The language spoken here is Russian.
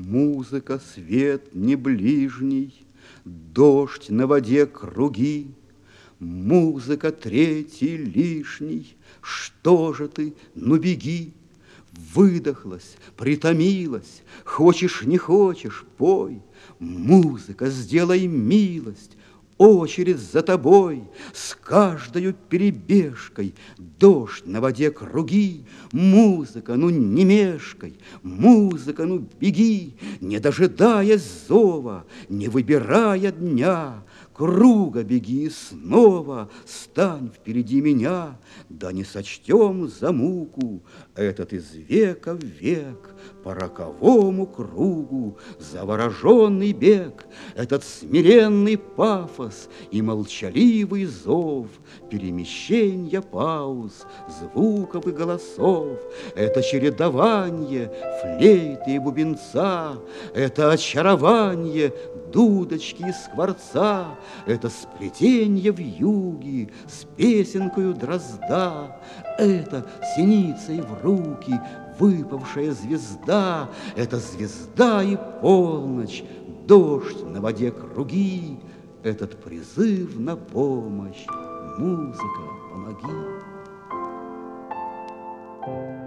Музыка, свет не ближний, дождь на воде круги. Музыка, третий лишний, что же ты, ну беги. Выдохлась, притомилась, хочешь, не хочешь, пой. Музыка, сделай милость, очередь за тобой, с каждою перебежкой, дождь на воде круги. Музыка, ну не мешкай, музыка, ну беги, не дожидаясь зова, не выбирая дня. Круга беги снова, стань впереди меня, да не сочтем за муку этот из века в век по роковому кругу завороженный бег, этот смиренный пафос и молчаливый зов, перемещенья пауз, звуков и голосов, это чередование флейты и бубенца, это очарование дудочки и скворца, это сплетенье вьюги с песенкою дрозда, это синицей в руки выпавшая звезда, это звезда и полночь, дождь на воде круги, этот призыв на помощь, музыка, помоги.